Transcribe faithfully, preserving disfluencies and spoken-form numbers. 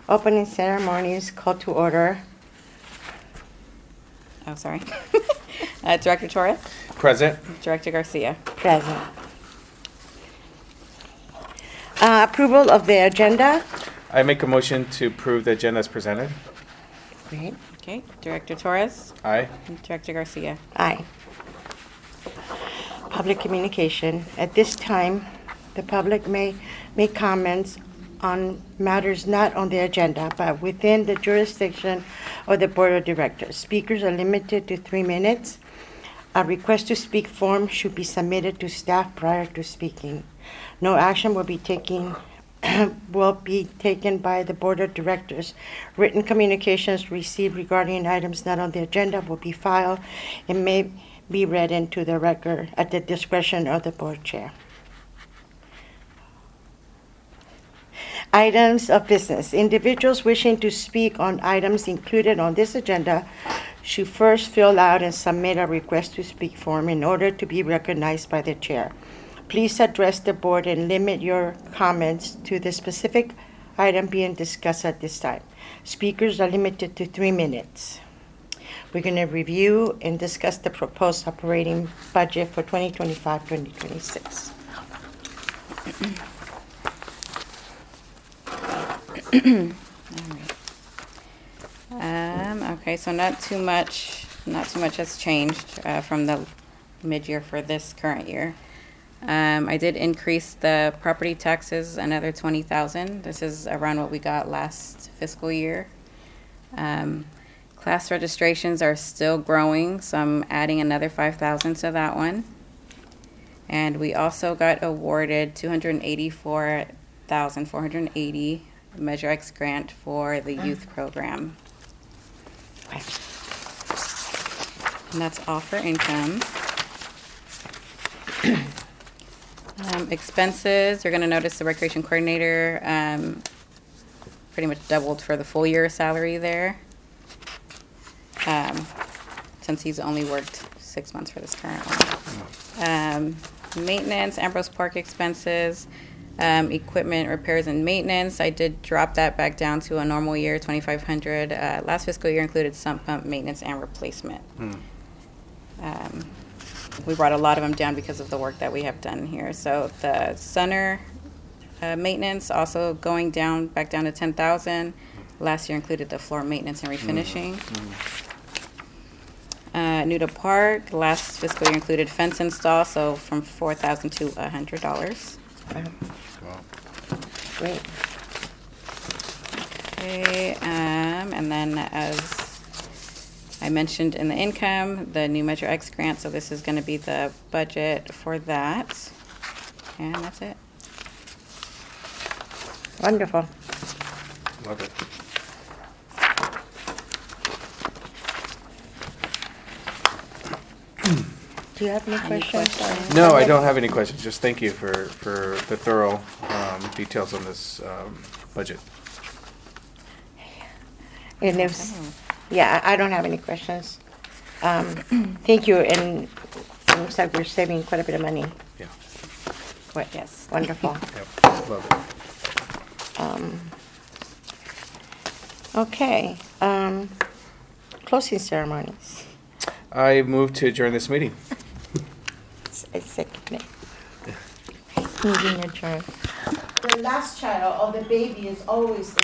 Opening ceremonies called to order. Oh, sorry. uh, Director Torres, Present. Director Garcia. Present. Uh, Approval of the agenda. I make a motion to approve the agenda as presented. Great. Okay, Director Torres, Aye. and Director Garcia. Aye. Public communication. At this time, the public may make comments on matters not on the agenda, but within the jurisdiction of the Board of Directors. Speakers are limited to three minutes. A request to speak form should be submitted to staff prior to speaking. No action will be taken will be taken by the Board of Directors. Written communications received regarding items not on the agenda will be filed and may be read into the record at the discretion of the Board Chair. Items of business. Individuals wishing to speak on items included on this agenda should first fill out and submit a request to speak form in order to be recognized by the chair. Please address the board and limit your comments to the specific item being discussed at this time. Speakers are limited to three minutes. We're going to review and discuss the proposed operating budget for twenty twenty-five twenty twenty-six. Um, okay, so not too much, not too much has changed uh, from the mid-year for this current year. Um, I did increase the property taxes another twenty thousand. This is around what we got last fiscal year. Um, class registrations are still growing, so I'm adding another five thousand to that one. And we also got awarded two hundred eighty-four thousand four hundred eighty Measure X grant for the youth program. And that's all for income. um, expenses, you're going to notice the recreation coordinator um, pretty much doubled for the full year salary there. Um, since he's only worked six months for this current one. Um, maintenance, Ambrose Park expenses, um, equipment repairs and maintenance. I did drop that back down to a normal year, twenty-five hundred. Uh, last fiscal year included sump pump maintenance and replacement. Hmm. Um, we brought a lot of them down because of the work that we have done here. So the center uh, maintenance also going down back down to ten thousand. Last year included the floor maintenance and refinishing. Mm-hmm. Uh, Nuda Park, last fiscal year included fence install, so from four thousand to one hundred dollars. Wow. Great. Okay, um, and then as I mentioned in the income, the new Measure X grant, so this is going to be the budget for that. And that's it. Wonderful. Love it. Do you have any Any questions? questions? No, I don't have any questions. Just thank you for, for the thorough um, details on this um, budget. And if, yeah, I I don't have any questions. Um, Thank you, and it looks like we're saving quite a bit of money. Yeah. What- Yes. Wonderful. Yep. Love it. Um, Okay, um, closing ceremonies. I move to adjourn this meeting. I second it. Meeting adjourned. The last child or the baby is always the